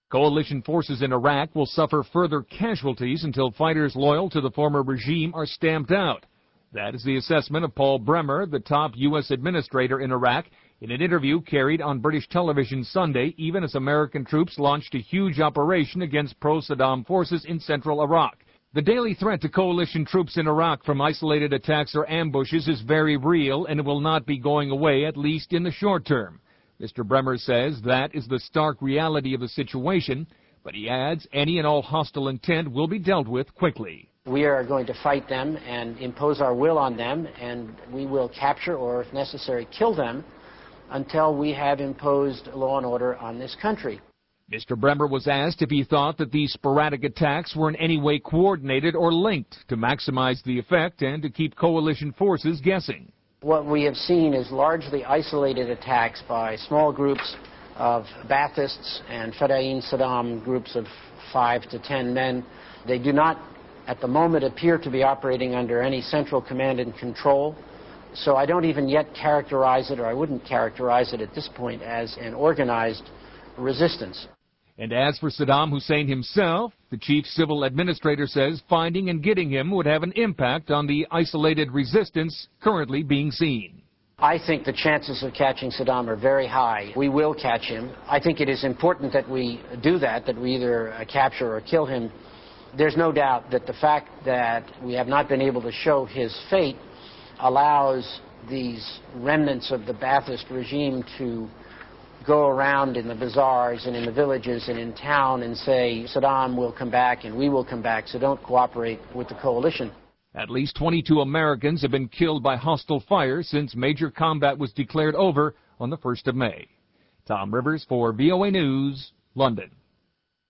Coalition forces in Iraq will suffer further casualties until fighters loyal to the former regime are stamped out. That is the assessment of Paul Bremer, the top U.S. administrator in Iraq, in an interview carried on British television Sunday, even as American troops launched a huge operation against pro-Saddam forces in central Iraq. The daily threat to coalition troops in Iraq from isolated attacks or ambushes is very real, and it will not be going away, at least in the short term. Mr. Bremer says that is the stark reality of the situation, but he adds any and all hostile intent will be dealt with quickly. We are going to fight them and impose our will on them, and we will capture or, if necessary, kill them until we have imposed law and order on this country. Mr. Bremer was asked if he thought that these sporadic attacks were in any way coordinated or linked to maximize the effect and to keep coalition forces guessing. What we have seen is largely isolated attacks by small groups of Baathists and Fedayeen Saddam groups of 5 to 10 men. They do not, at the moment, appear to be operating under any central command and control. So I don't even yet characterize it, or I wouldn't characterize it at this point, as an organized resistance. And as for Saddam Hussein himself, the chief civil administrator says finding and getting him would have an impact on the isolated resistance currently being seen. I think the chances of catching Saddam are very high. We will catch him. I think it is important that we do that we either capture or kill him. There's no doubt that the fact that we have not been able to show his fate allows these remnants of the Ba'athist regime to go around in the bazaars and in the villages and in town and say, Saddam will come back and we will come back, so don't cooperate with the coalition. At least 22 Americans have been killed by hostile fire since major combat was declared over on the 1st of May. Tom Rivers for VOA News, London.